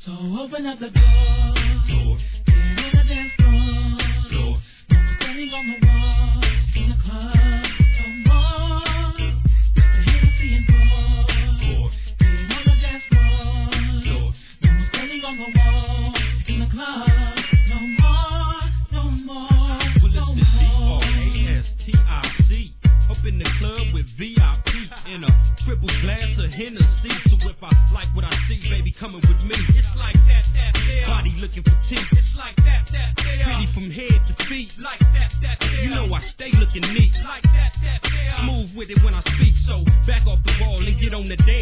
So open up the door. Get on the dance floor. No more standing on the wall. In the club, no more. The Hennessy and pour. Get on the dance floor. No more standing on the wall. In the club, no more. Well, it's the D-R-A-S-T-I-C. Up in the club with VIP in a triple glass of Hennessy. So if I like what I see, baby, coming with me. It's like that there. Body looking for teeth. It's like that there. Pretty from head to feet. Like that there. You know I stay looking neat. Like that there. Smooth with it when I speak. So back off the wall and get on the dance